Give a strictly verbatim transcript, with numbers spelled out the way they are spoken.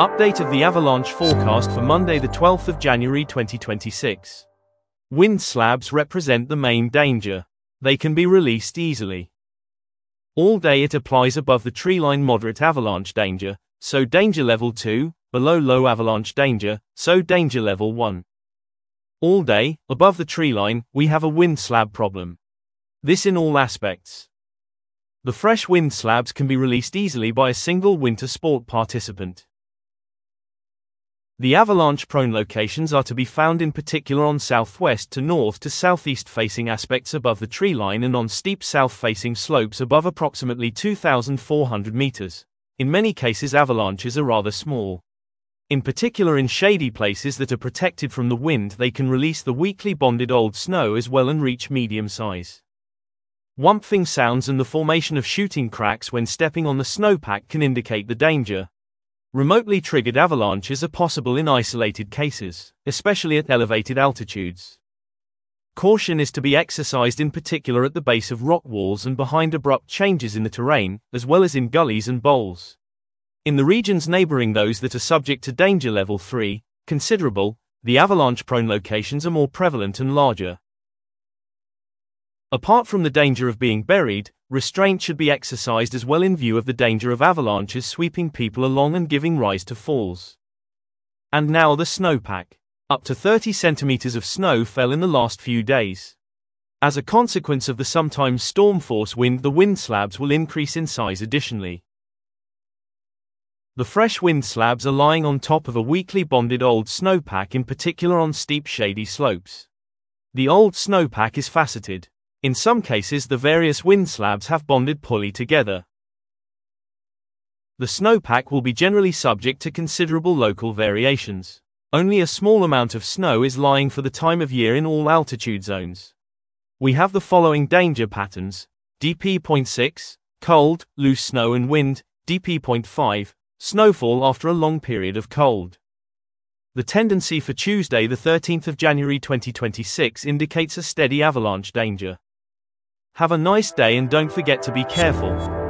Update of the avalanche forecast for Monday the twelfth of January twenty twenty-six. Wind slabs represent the main danger. They can be released easily. All day it applies above the treeline moderate avalanche danger, so danger level two, below low avalanche danger, so danger level one. All day, above the treeline, we have a wind slab problem. This in all aspects. The fresh wind slabs can be released easily by a single winter sport participant. The avalanche-prone locations are to be found in particular on southwest to north to southeast facing aspects above the treeline and on steep south-facing slopes above approximately two thousand four hundred meters. In many cases avalanches are rather small. In particular in shady places that are protected from the wind they can release the weakly bonded old snow as well and reach medium size. Whumping sounds and the formation of shooting cracks when stepping on the snowpack can indicate the danger. Remotely triggered avalanches are possible in isolated cases, especially at elevated altitudes. Caution is to be exercised in particular at the base of rock walls and behind abrupt changes in the terrain, as well as in gullies and bowls. In the regions neighboring those that are subject to danger level three, considerable, the avalanche-prone locations are more prevalent and larger. Apart from the danger of being buried, restraint should be exercised as well in view of the danger of avalanches sweeping people along and giving rise to falls. And now the snowpack. Up to thirty centimeters of snow fell in the last few days. As a consequence of the sometimes storm force wind, the wind slabs will increase in size additionally. The fresh wind slabs are lying on top of a weakly bonded old snowpack, in particular on steep shady slopes. The old snowpack is faceted. In some cases the various wind slabs have bonded poorly together. The snowpack will be generally subject to considerable local variations. Only a small amount of snow is lying for the time of year in all altitude zones. We have the following danger patterns: D P zero point six, cold, loose snow and wind, D P zero point five, snowfall after a long period of cold. The tendency for Tuesday the thirteenth of January twenty twenty-six indicates a steady avalanche danger. Have a nice day and don't forget to be careful.